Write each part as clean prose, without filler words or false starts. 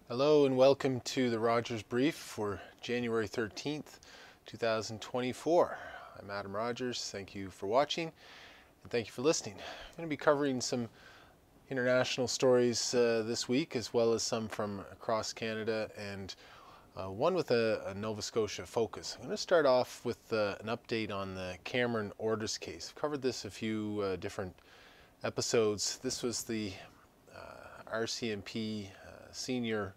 Hello and welcome to the Rogers Brief for January 13th, 2024. I'm Adam Rogers. Thank you for watching and thank you for listening. I'm going to be covering some international stories this week, as well as some from across Canada and one with a Nova Scotia focus. I'm going to start off with an update on the Cameron Ortis case. I've covered this a few different episodes. This was the RCMP senior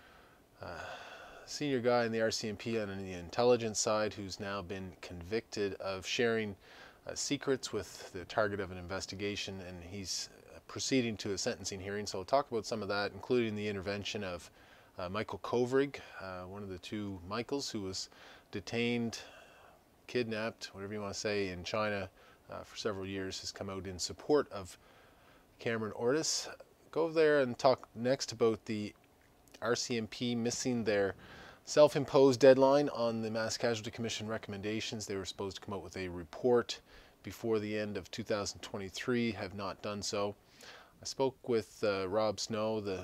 guy in the RCMP on the intelligence side, who's now been convicted of sharing secrets with the target of an investigation, and he's proceeding to a sentencing hearing. So we'll talk about some of that, including the intervention of Michael Kovrig, one of the two Michaels, who was detained, kidnapped, whatever you want to say, in China for several years, has come out in support of Cameron Ortis. Go there and talk next about the RCMP missing their self-imposed deadline on the Mass Casualty Commission recommendations. They were supposed to come out with a report before the end of 2023, have not done so. I spoke with Rob Snow, the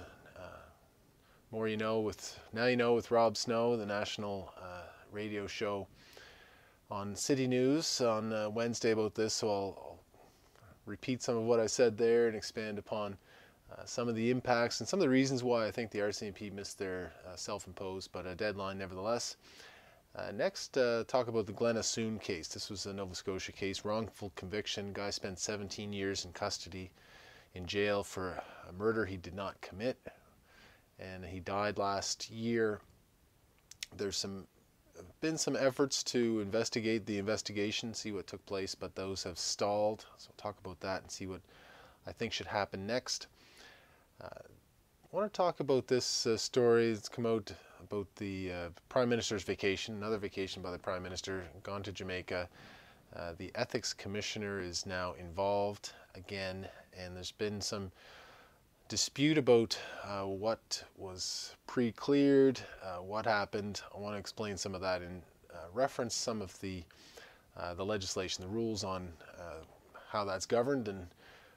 More You Know with Now You Know with Rob Snow, the national radio show on City News on Wednesday about this, so I'll repeat some of what I said there and expand upon some of the impacts and some of the reasons why I think the RCMP missed their self-imposed but a deadline nevertheless. Next, talk about the Glenn Assoon case. This was a Nova Scotia case, wrongful conviction. Guy spent 17 years in custody in jail for a murder he did not commit, and he died last year. There's been some efforts to investigate the investigation, see what took place, but those have stalled. So we'll talk about that and see what I think should happen next. I want to talk about this story that's come out about the Prime Minister's vacation, another vacation by the Prime Minister, gone to Jamaica. The Ethics Commissioner is now involved again, and there's been some dispute about what was pre-cleared, what happened. I want to explain some of that and reference some of the legislation, the rules on how that's governed, and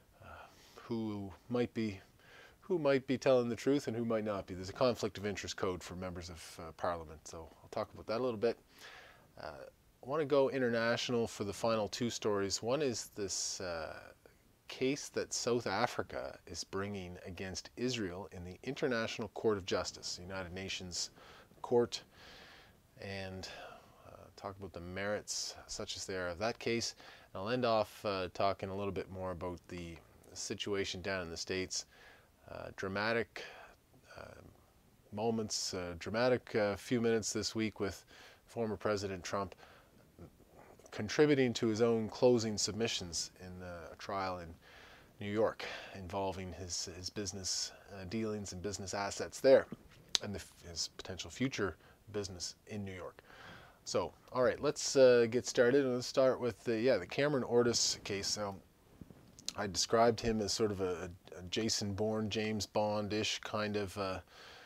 who might be telling the truth and who might not be. There's a conflict of interest code for members of Parliament, so I'll talk about that a little bit. I want to go international for the final two stories. One is this case that South Africa is bringing against Israel in the International Court of Justice, the United Nations Court, and talk about the merits such as they are of that case. And I'll end off talking a little bit more about the situation down in the States. Dramatic moments, dramatic few minutes this week with former President Trump contributing to his own closing submissions in a trial in New York involving his business dealings and business assets there, and his potential future business in New York. So, all right, let's get started. Let's start with the Cameron Ortis case. So, I described him as sort of a Jason Bourne, James Bond-ish kind of a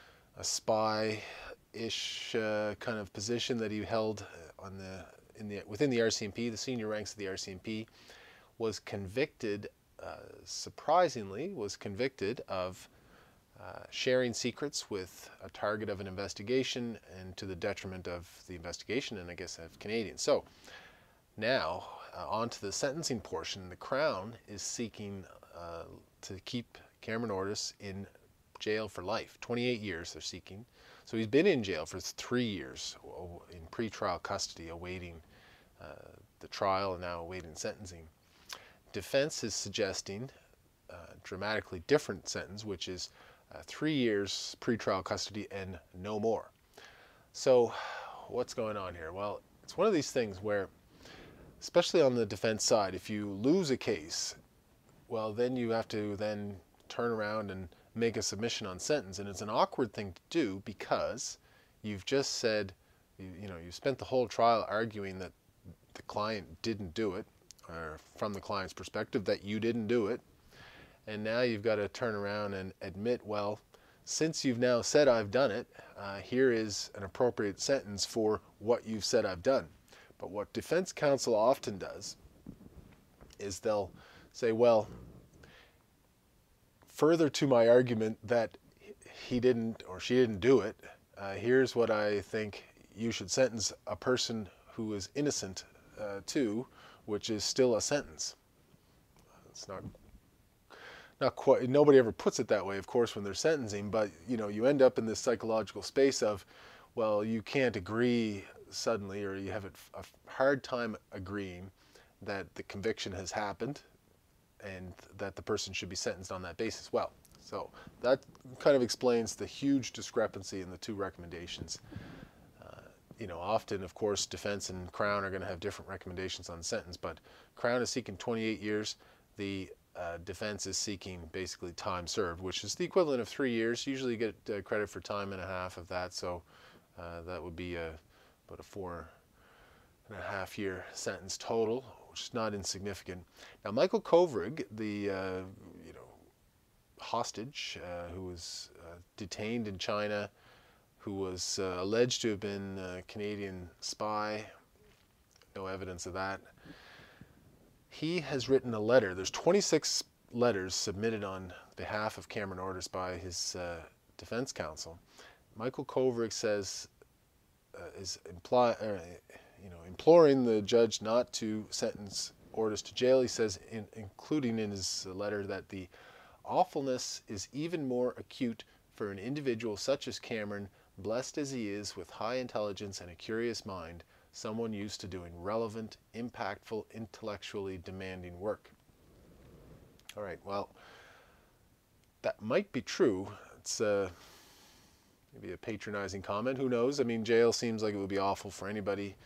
spy-ish kind of position that he held within the RCMP, the senior ranks of the RCMP. Was convicted, surprisingly, of sharing secrets with a target of an investigation, and to the detriment of the investigation and I guess of Canadians. So now on to the sentencing portion. The Crown is seeking to keep Cameron Ortis in jail for life. 28 years they're seeking. So he's been in jail for 3 years in pre-trial custody, awaiting the trial and now awaiting sentencing. Defense is suggesting a dramatically different sentence, which is 3 years pre-trial custody and no more. So what's going on here? Well, it's one of these things where, especially on the defense side, if you lose a case, well, then you have to then turn around and make a submission on sentence. And it's an awkward thing to do because you've just said, you spent the whole trial arguing that the client didn't do it, or from the client's perspective, that you didn't do it. And now you've got to turn around and admit, well, since you've now said I've done it, here is an appropriate sentence for what you've said I've done. But what defense counsel often does is they'll say, well, further to my argument that he didn't or she didn't do it. Here's what I think you should sentence a person who is innocent to, which is still a sentence. It's not quite, nobody ever puts it that way, of course, when they're sentencing, but you end up in this psychological space of, well, you can't agree suddenly, or you have a hard time agreeing that the conviction has happened and that the person should be sentenced on that basis. Well, so that kind of explains the huge discrepancy in the two recommendations. Often, of course, defense and Crown are going to have different recommendations on the sentence, but Crown is seeking 28 years. The defense is seeking basically time served, which is the equivalent of 3 years. Usually you get credit for time and a half of that, so that would be about a 4.5-year sentence total, which is not insignificant. Now, Michael Kovrig, the hostage who was detained in China, who was alleged to have been a Canadian spy, no evidence of that. He has written a letter. There's 26 letters submitted on behalf of Cameron Ortis by his defense counsel. Michael Kovrig says is imploring the judge not to sentence Ortis to jail. He says, including in his letter, that the awfulness is even more acute for an individual such as Cameron, blessed as he is with high intelligence and a curious mind, someone used to doing relevant, impactful, intellectually demanding work. All right, well, that might be true. It's maybe a patronizing comment. Who knows? I mean, jail seems like it would be awful for anybody.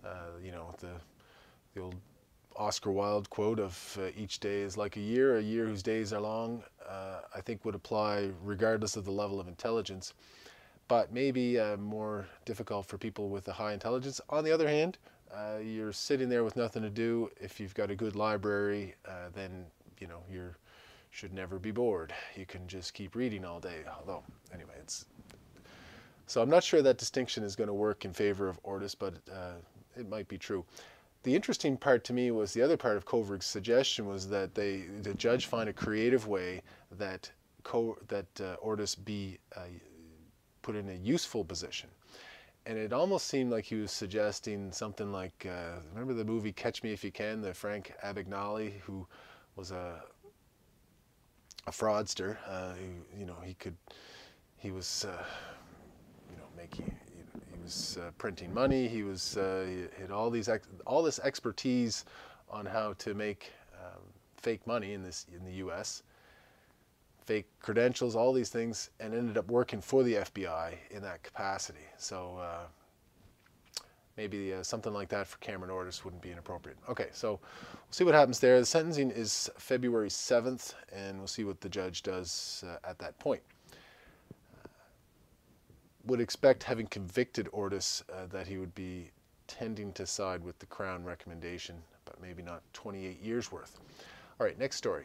The old Oscar Wilde quote of each day is like a year whose days are long, I think would apply regardless of the level of intelligence. But maybe more difficult for people with a high intelligence. On the other hand, you're sitting there with nothing to do. If you've got a good library, then you should never be bored. You can just keep reading all day. Although, anyway, so I'm not sure that distinction is going to work in favor of Ortis, but it might be true. The interesting part to me was the other part of Kovrig's suggestion was that the judge find a creative way that Ortis be put in a useful position. And it almost seemed like he was suggesting something like, remember the movie Catch Me If You Can, the Frank Abagnale, who was a fraudster. He was printing money. He had all this expertise on how to make fake money in the U.S., fake credentials, all these things, and ended up working for the FBI in that capacity. So maybe something like that for Cameron Ortis wouldn't be inappropriate. Okay, so we'll see what happens there. The sentencing is February 7th, and we'll see what the judge does at that point. Would expect, having convicted Ortis, that he would be tending to side with the Crown recommendation, but maybe not 28 years worth. All right, next story.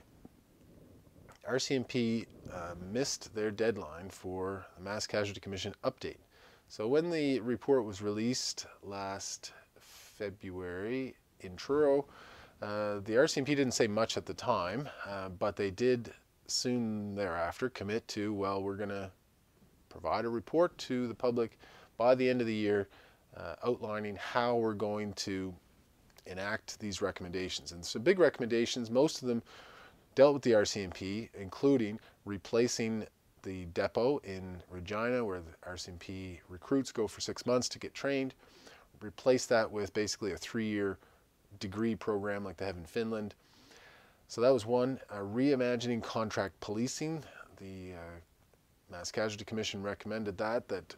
RCMP missed their deadline for the Mass Casualty Commission update. So when the report was released last February in Truro, the RCMP didn't say much at the time, but they did soon thereafter commit to, well, we're going to provide a report to the public by the end of the year outlining how we're going to enact these recommendations. And so big recommendations, most of them dealt with the RCMP, including replacing the depot in Regina, where the RCMP recruits go for 6 months to get trained. Replace that with basically a 3-year degree program like they have in Finland. So that was one. Reimagining contract policing. The Mass Casualty Commission recommended that the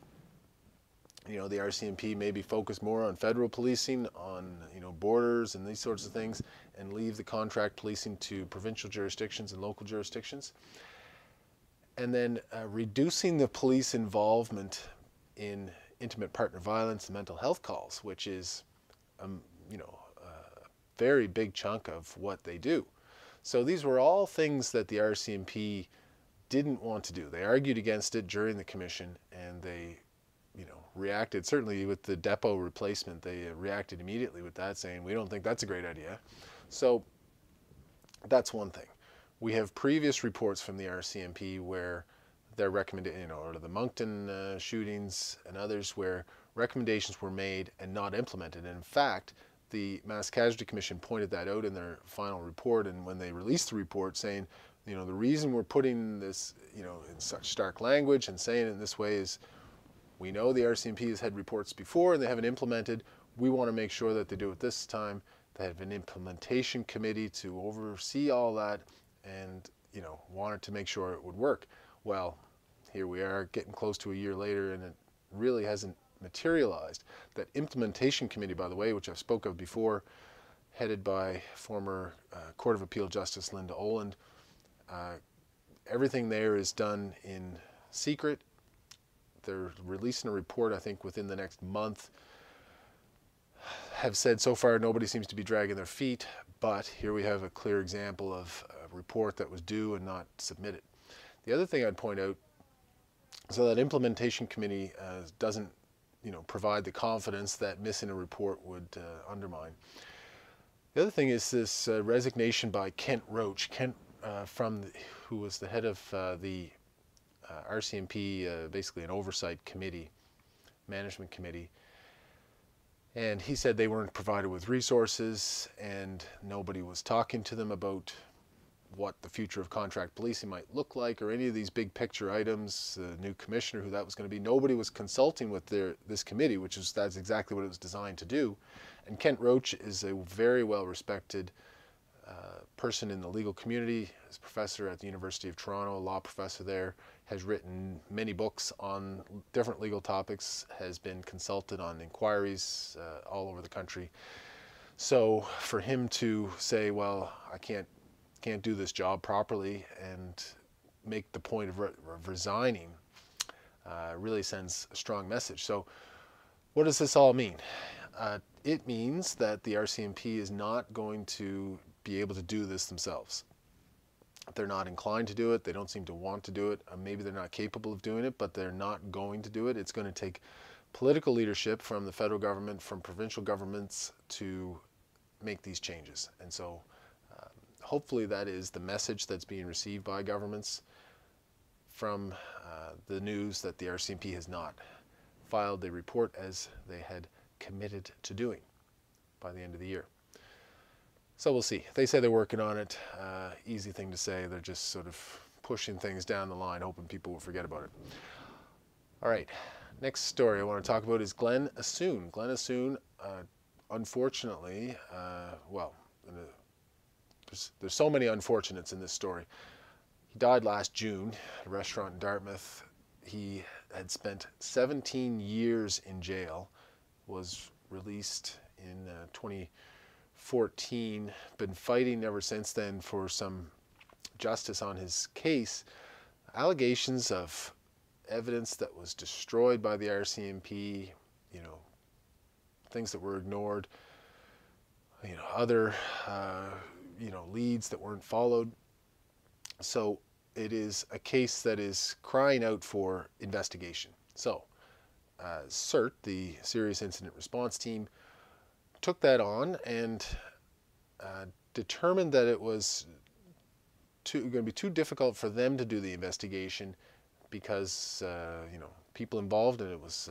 RCMP maybe focus more on federal policing, on borders and these sorts of things, and leave the contract policing to provincial jurisdictions and local jurisdictions. And then reducing the police involvement in intimate partner violence and mental health calls, which is a very big chunk of what they do. So these were all things that the RCMP didn't want to do. They argued against it during the commission, and they reacted, certainly with the depot replacement, they reacted immediately with that, saying, we don't think that's a great idea. So that's one thing. We have previous reports from the RCMP where their recommendation, or the Moncton shootings and others, where recommendations were made and not implemented. And in fact, the Mass Casualty Commission pointed that out in their final report, and when they released the report, saying, the reason we're putting this, in such stark language and saying it in this way is, we know the RCMP has had reports before and they haven't implemented. We want to make sure that they do it this time. They have an implementation committee to oversee all that, and wanted to make sure it would work. Well, here we are getting close to a year later, and it really hasn't materialized. That implementation committee, by the way, which I've spoke of before, headed by former Court of Appeal Justice Linda Oland, everything there is done in secret. They're releasing a report, I think, within the next month. Have said so far nobody seems to be dragging their feet, but here we have a clear example of a report that was due and not submitted. The other thing I'd point out, so that implementation committee doesn't provide the confidence that missing a report would undermine. The other thing is this resignation by Kent Roach. Kent, who was the head of the RCMP, basically an oversight committee, management committee. And he said they weren't provided with resources and nobody was talking to them about what the future of contract policing might look like, or any of these big picture items, the new commissioner, who that was going to be. Nobody was consulting with this committee, that's exactly what it was designed to do. And Kent Roach is a very well respected person in the legal community. He's a professor at the University of Toronto, a law professor there, has written many books on different legal topics, has been consulted on inquiries all over the country. So for him to say, well, I can't do this job properly, and make the point of resigning, really sends a strong message. So what does this all mean? It means that the RCMP is not going to be able to do this themselves. They're not inclined to do it. They don't seem to want to do it. Maybe they're not capable of doing it, but they're not going to do it. It's going to take political leadership from the federal government, from provincial governments, to make these changes. And so hopefully that is the message that's being received by governments from the news that the RCMP has not filed the report as they had committed to doing by the end of the year. So we'll see. They say they're working on it. Easy thing to say. They're just sort of pushing things down the line, hoping people will forget about it. All right. Next story I want to talk about is Glenn Assoon. Glenn Assoon, unfortunately, there's so many unfortunates in this story. He died last June at a restaurant in Dartmouth. He had spent 17 years in jail, was released in 2014, been fighting ever since then for some justice on his case. Allegations of evidence that was destroyed by the RCMP, things that were ignored, other leads that weren't followed. So it is a case that is crying out for investigation. So CERT, the Serious Incident Response Team, took that on and determined that it was going to be too difficult for them to do the investigation because people involved, and it was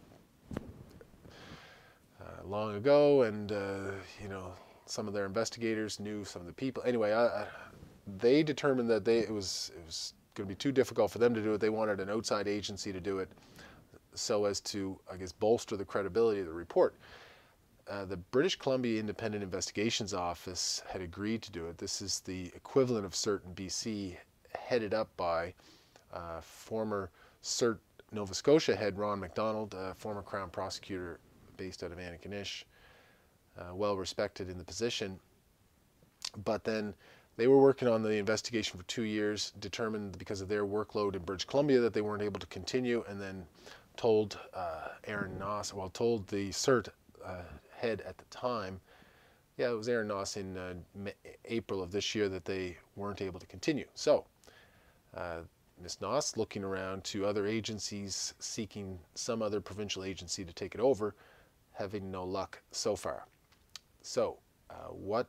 long ago, and some of their investigators knew some of the people. Anyway, they determined that it was going to be too difficult for them to do it. They wanted an outside agency to do it, so as to, I guess, bolster the credibility of the report. The British Columbia Independent Investigations Office had agreed to do it. This is the equivalent of CERT in BC, headed up by former CERT Nova Scotia head Ron MacDonald, former Crown prosecutor based out of Antigonish, well respected in the position. But then they were working on the investigation for 2 years, determined because of their workload in British Columbia that they weren't able to continue, and then told Aaron Noss, told the CERT head at the time, it was Aaron Noss in April of this year, that they weren't able to continue. So Ms. Noss looking around to other agencies, seeking some other provincial agency to take it over, having no luck so far. So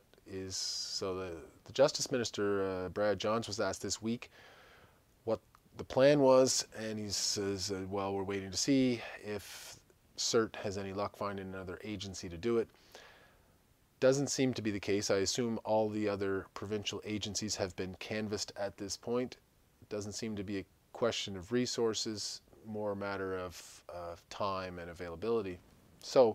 the Justice Minister, Brad Johns, was asked this week what the plan was, and he says, well, we're waiting to see if CERT has any luck finding another agency to do it. Doesn't seem to be the case. I assume all the other provincial agencies have been canvassed at this point. It doesn't seem to be a question of resources, more a matter of time and availability. So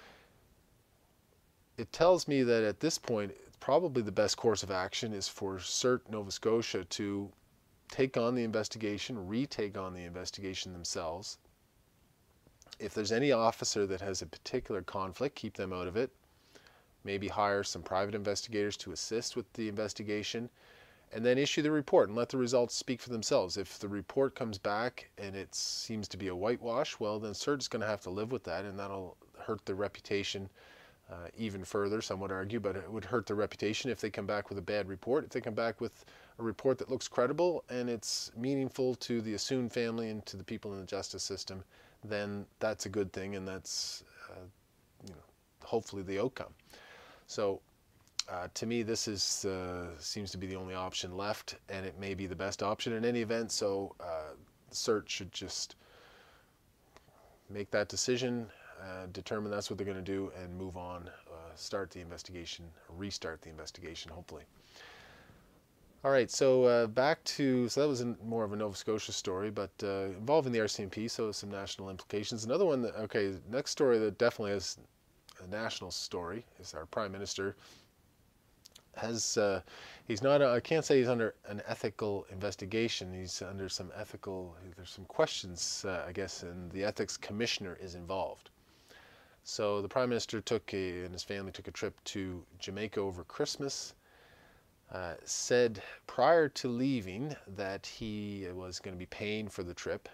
it tells me that at this point, probably the best course of action is for CERT Nova Scotia to take on the investigation, retake on the investigation themselves. If there's any officer that has a particular conflict, keep them out of it. Maybe hire some private investigators to assist with the investigation, and then issue the report and let the results speak for themselves. If the report comes back and it seems to be a whitewash, well, then CERT is going to have to live with that, and that'll hurt their reputation even further, some would argue, but it would hurt their reputation if they come back with a bad report. If they come back with a report that looks credible and it's meaningful to the Assoon family and to the people in the justice system, then that's a good thing, and that's hopefully the outcome. So to me, this is seems to be the only option left, and it may be the best option in any event. So CERT should just make that decision, determine that's what they're going to do, and move on, start the investigation, restart the investigation, hopefully. All right, so so that was more of a Nova Scotia story, but involving the RCMP, so some national implications. Another one that, okay, next story that definitely has a national story is our Prime Minister has, he's not, I can't say he's under an ethical investigation, he's under some ethical, there's some questions, I guess, and the Ethics Commissioner is involved. So the Prime Minister and his family took a trip to Jamaica over Christmas. Said prior to leaving that he was going to be paying for the trip.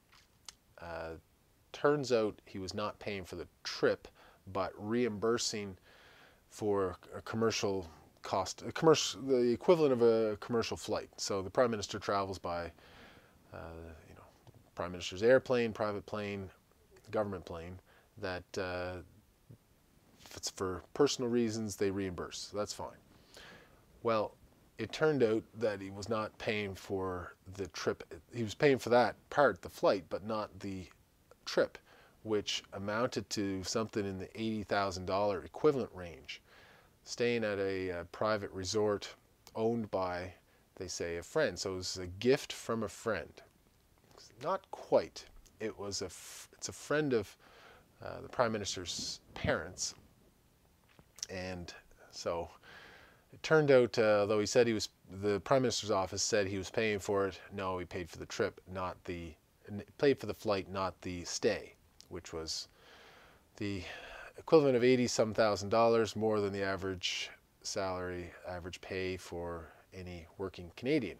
Turns out he was not paying for the trip, but reimbursing for a commercial cost, the equivalent of a commercial flight. So the Prime Minister travels by, Prime Minister's airplane, private plane, government plane, that if it's for personal reasons, they reimburse. So that's fine. Well, it turned out that he was not paying for the trip. He was paying for that part, the flight, but not the trip, which amounted to something in the $80,000 equivalent range. Staying at a private resort owned by, they say, a friend. So it was a gift from a friend. Not quite. It's a friend of the Prime Minister's parents. And so it turned out, though he said the Prime Minister's office said he was paying for it, no, he paid for the trip, paid for the flight, not the stay, which was the equivalent of $80-some thousand, more than the average salary, average pay for any working Canadian.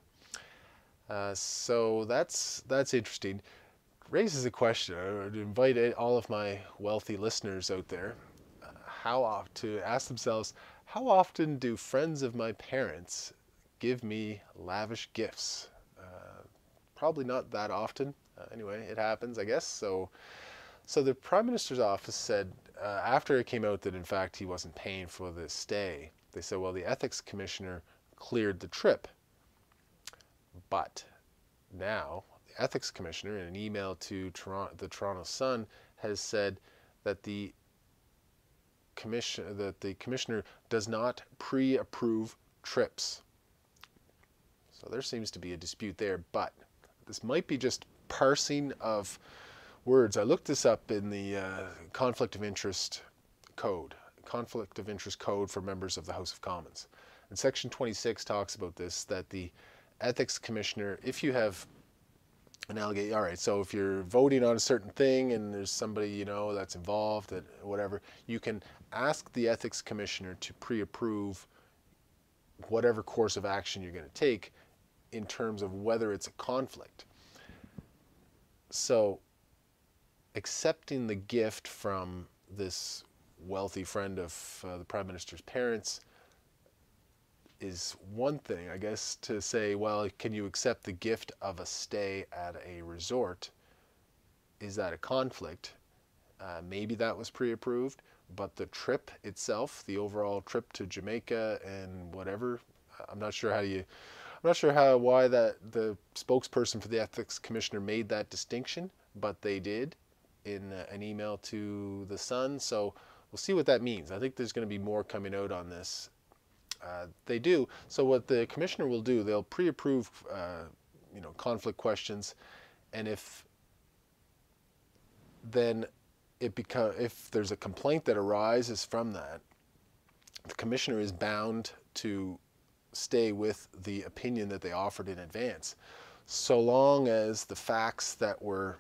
So that's interesting. Raises a question. I would invite all of my wealthy listeners out there to ask themselves, how often do friends of my parents give me lavish gifts? Probably not that often. Anyway, it happens, I guess. So the Prime Minister's office said, after it came out that in fact he wasn't paying for the stay, they said, well, the Ethics Commissioner cleared the trip. But now the Ethics Commissioner, in an email to the Toronto Sun, has said that the Commissioner does not pre-approve trips. So there seems to be a dispute there, but this might be just parsing of words. I looked this up in the Conflict of Interest Code for members of the House of Commons. And Section 26 talks about this, that the Ethics Commissioner, if you have an allegation, all right, so if you're voting on a certain thing and there's somebody that's involved, whatever, you can ask the Ethics Commissioner to pre-approve whatever course of action you're going to take in terms of whether it's a conflict. So accepting the gift from this wealthy friend of the Prime Minister's parents is one thing, I guess, to say, well, can you accept the gift of a stay at a resort? Is that a conflict? Maybe that was pre-approved, but the trip itself, the overall trip to Jamaica and whatever, I'm not sure how you, I'm not sure why that the spokesperson for the ethics commissioner made that distinction, but they did in an email to the Sun. So we'll see what that means. I think there's going to be more coming out on this. They do. So what the commissioner will do, they'll pre-approve, conflict questions, and if there's a complaint that arises from that, the commissioner is bound to stay with the opinion that they offered in advance, so long as the facts that were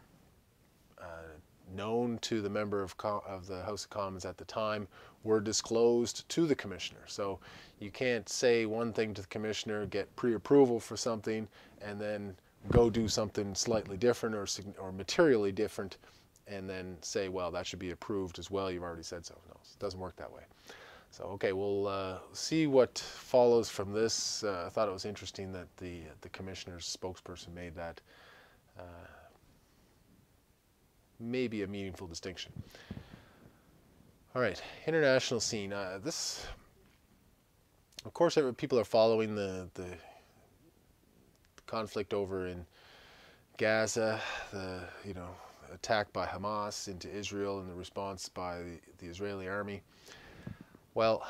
known to the member of the House of Commons at the time were disclosed to the commissioner. So you can't say one thing to the commissioner, get pre-approval for something, and then go do something slightly different or materially different, and then say, well, that should be approved as well. You've already said so. No, it doesn't work that way. So, okay, we'll see what follows from this. I thought it was interesting that the commissioner's spokesperson made that maybe a meaningful distinction. All right, international scene. This, of course, people are following the conflict over in Gaza, the attack by Hamas into Israel and the response by the Israeli army. Well,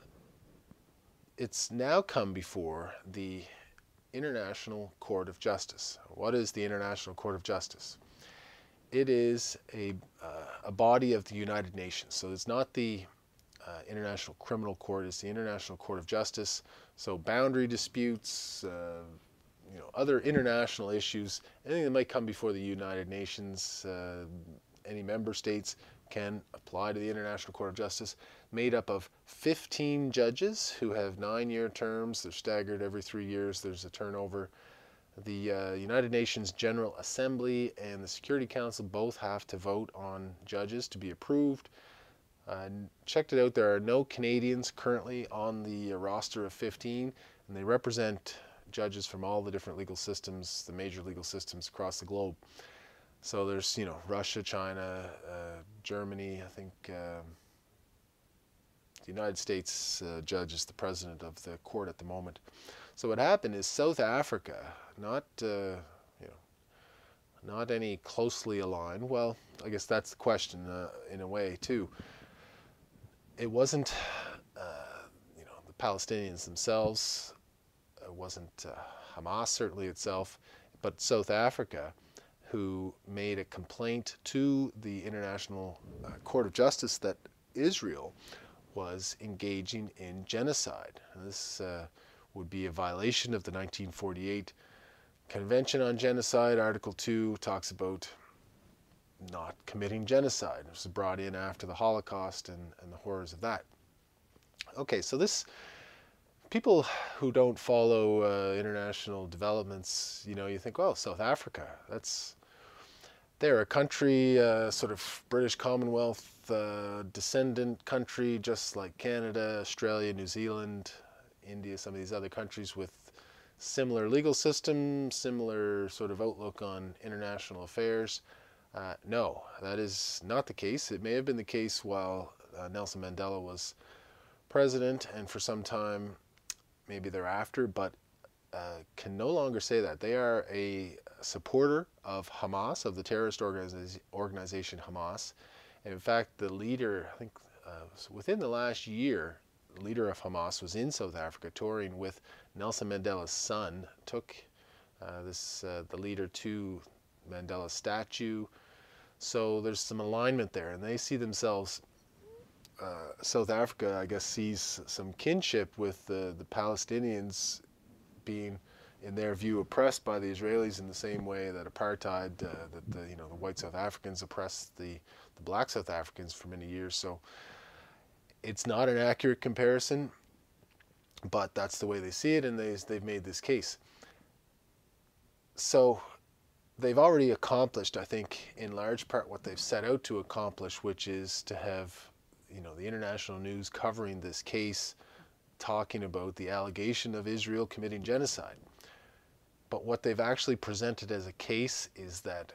it's now come before the International Court of Justice. What is the International Court of Justice? It is a body of the United Nations. So it's not the International Criminal Court, it's the International Court of Justice. So boundary disputes, other international issues, anything that might come before the United Nations, any member states can apply to the International Court of Justice, made up of 15 judges who have 9-year terms. They're staggered every 3 years. There's a turnover. The United Nations General Assembly and the Security Council both have to vote on judges to be approved. Checked it out. There are no Canadians currently on the roster of 15, and they represent judges from all the different legal systems, the major legal systems across the globe. So there's, Russia, China, Germany. I think the United States judge is the president of the court at the moment. So what happened is South Africa, not any closely aligned. Well, I guess that's the question in a way too. It wasn't, the Palestinians themselves. It wasn't Hamas certainly itself, but South Africa, who made a complaint to the International Court of Justice that Israel was engaging in genocide. And this would be a violation of the 1948 Convention on Genocide. Article 2 talks about not committing genocide. It was brought in after the Holocaust and the horrors of that. Okay, so this, people who don't follow international developments, you think, well, South Africa, they're a country, sort of British Commonwealth descendant country, just like Canada, Australia, New Zealand, India, some of these other countries with similar legal systems, similar sort of outlook on international affairs. No, that is not the case. It may have been the case while Nelson Mandela was president and for some time maybe thereafter, but can no longer say that. They are a supporter of Hamas, of the terrorist organization Hamas. And in fact, the leader, I think within the last year, the leader of Hamas was in South Africa touring with Nelson Mandela's son, took the leader to Mandela's statue. So there's some alignment there, and they see themselves, South Africa, I guess, sees some kinship with the Palestinians being, in their view, oppressed by the Israelis in the same way that apartheid, that the white South Africans oppressed the black South Africans for many years. So it's not an accurate comparison, but that's the way they see it, and they've made this case. So they've already accomplished, I think, in large part what they've set out to accomplish, which is to have, the international news covering this case, talking about the allegation of Israel committing genocide. But what they've actually presented as a case is that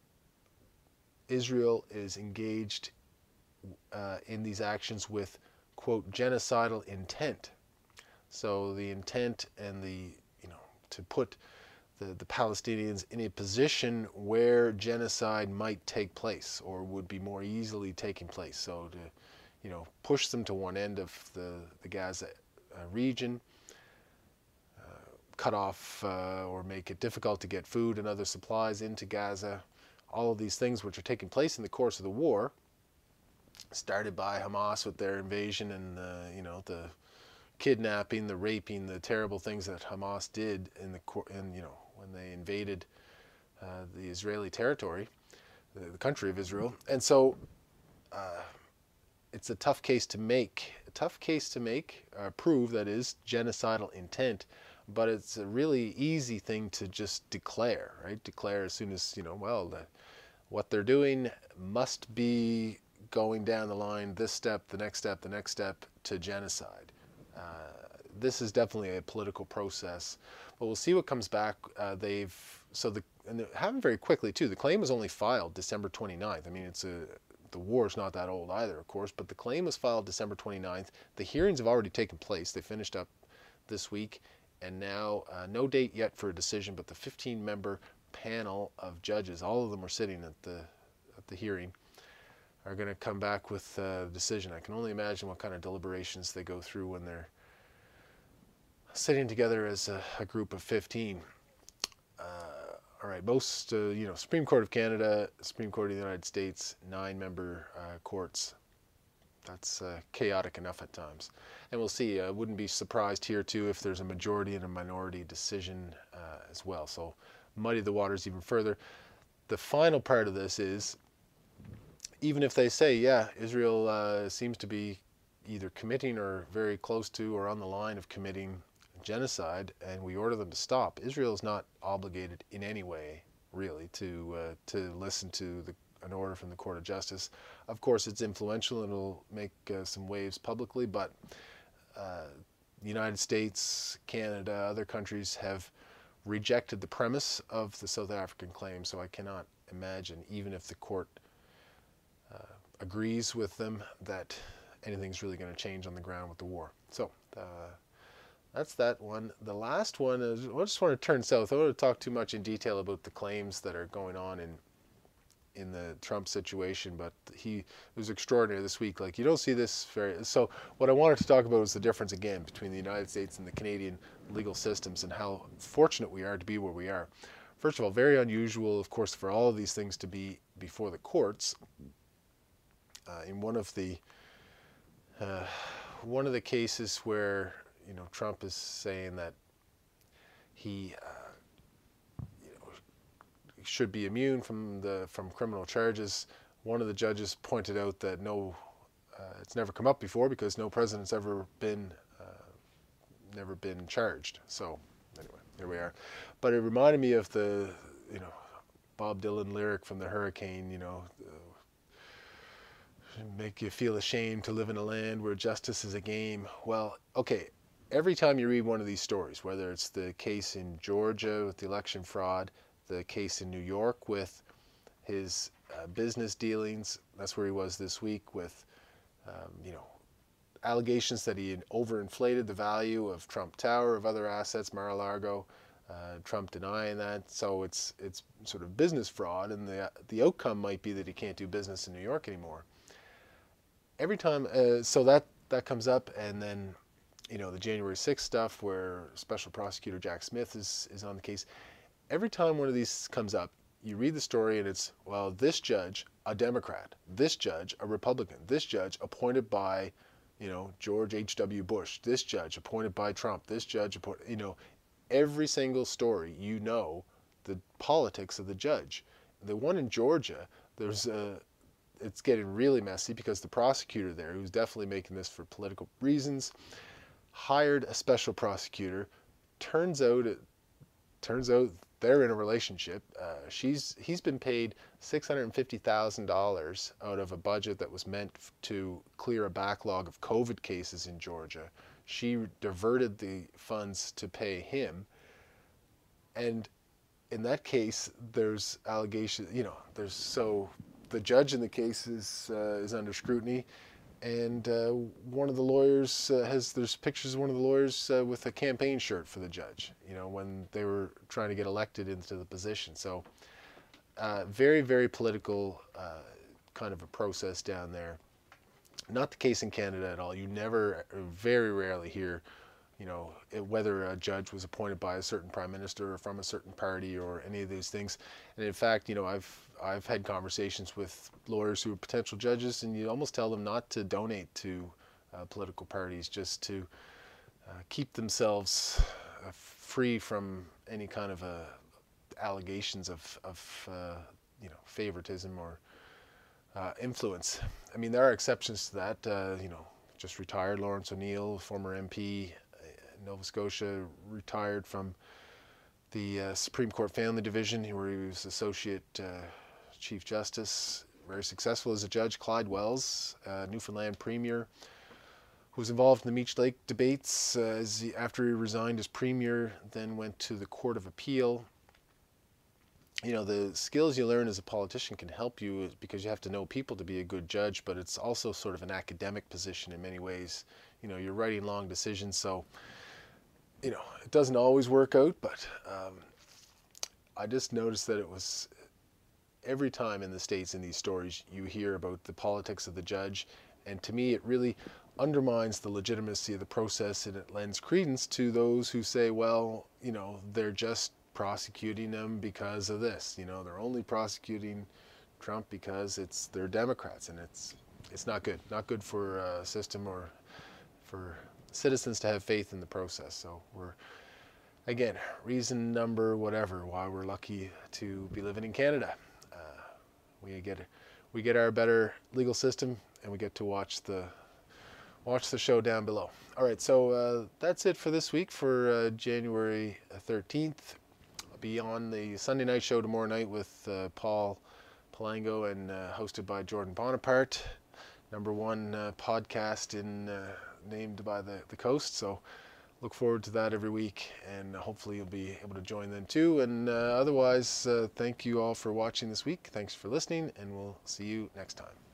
Israel is engaged in these actions with, quote, genocidal intent. So the intent and the to put the Palestinians in a position where genocide might take place or would be more easily taking place. So to, push them to one end of the Gaza region, cut off or make it difficult to get food and other supplies into Gaza. All of these things which are taking place in the course of the war, started by Hamas with their invasion and the kidnapping, the raping, the terrible things that Hamas did when they invaded the Israeli territory, the country of Israel. And so it's a tough case to make. Prove, that is, genocidal intent. But it's a really easy thing to just declare, right? Declare as soon as, what they're doing must be going down the line, this step, the next step, the next step, to genocide. This is definitely a political process, but we'll see what comes back. And they happened very quickly too. The claim was only filed December 29th. I mean, the war's not that old either, of course, but the claim was filed December 29th. The hearings have already taken place. They finished up this week, and now no date yet for a decision, but the 15-member panel of judges, all of them are sitting at the hearing, are going to come back with a decision. I can only imagine what kind of deliberations they go through when they're sitting together as a group of 15. All right, most, Supreme Court of Canada, Supreme Court of the United States, 9-member courts. That's chaotic enough at times. And we'll see. I wouldn't be surprised here, too, if there's a majority and a minority decision as well. So muddy the waters even further. The final part of this is, even if they say, yeah, Israel seems to be either committing or very close to or on the line of committing genocide, and we order them to stop, Israel is not obligated in any way, really, to listen to an order from the Court of Justice. Of course, it's influential and it'll make some waves publicly, but the United States, Canada, other countries have rejected the premise of the South African claim, so I cannot imagine, even if the court agrees with them, that anything's really going to change on the ground with the war. So that's that one. The last one is, I just want to turn south. I don't want to talk too much in detail about the claims that are going on in the Trump situation, but it was extraordinary this week. Like, you don't see this so what I wanted to talk about was the difference again between the United States and the Canadian legal systems and how fortunate we are to be where we are. First of all, very unusual, of course, for all of these things to be before the courts. In one of the cases where Trump is saying that he should be immune from criminal charges, one of the judges pointed out that it's never come up before because no president's ever been charged. So anyway, here we are. But it reminded me of the Bob Dylan lyric from the Hurricane, make you feel ashamed to live in a land where justice is a game. Well, okay, every time you read one of these stories, whether it's the case in Georgia with the election fraud, the case in New York with his business dealings, that's where he was this week with, allegations that he had overinflated the value of Trump Tower, of other assets, Mar-a-Lago, Trump denying that. So it's sort of business fraud, and the outcome might be that he can't do business in New York anymore. Every time, so that comes up, and then the January 6th stuff where Special Prosecutor Jack Smith is on the case. Every time one of these comes up, you read the story and it's, well, this judge, a Democrat, this judge, a Republican, this judge appointed by, George H.W. Bush, this judge appointed by Trump, this judge every single story, the politics of the judge. The one in Georgia, it's getting really messy because the prosecutor there, who's definitely making this for political reasons, hired a special prosecutor. Turns out they're in a relationship. He's been paid $650,000 out of a budget that was meant to clear a backlog of COVID cases in Georgia. She diverted the funds to pay him. And in that case, there's allegations, the judge in the case is under scrutiny, And one of the lawyers there's pictures of one of the lawyers with a campaign shirt for the judge, when they were trying to get elected into the position. So very, very political kind of a process down there. Not the case in Canada at all. You never, very rarely hear, whether a judge was appointed by a certain prime minister or from a certain party or any of these things. And in fact, I've had conversations with lawyers who are potential judges, and you almost tell them not to donate to political parties, just to keep themselves free from any kind of allegations of favoritism or influence. I mean, there are exceptions to that. Just retired Lawrence O'Neill, former MP, Nova Scotia, retired from the Supreme Court Family Division, where he was Associate Chief Justice, very successful as a judge. Clyde Wells, Newfoundland Premier, who was involved in the Meech Lake debates after he resigned as Premier, then went to the Court of Appeal. The skills you learn as a politician can help you because you have to know people to be a good judge, but it's also sort of an academic position in many ways. You're writing long decisions, so, it doesn't always work out, but I just noticed that it was every time in the States in these stories you hear about the politics of the judge, and to me it really undermines the legitimacy of the process, and it lends credence to those who say, well, they're just prosecuting them because of this. They're only prosecuting Trump because they're Democrats, and it's not good. Not good for a system or for citizens to have faith in the process. So again, reason number whatever why we're lucky to be living in Canada. We get our better legal system, and we get to watch the show down below. All right, so that's it for this week, for January 13th. Be on the Sunday night show tomorrow night with Paul Palango and hosted by Jordan Bonaparte, #1 podcast named by the coast. So look forward to that every week, and hopefully you'll be able to join them too. And otherwise, thank you all for watching this week. Thanks for listening, and we'll see you next time.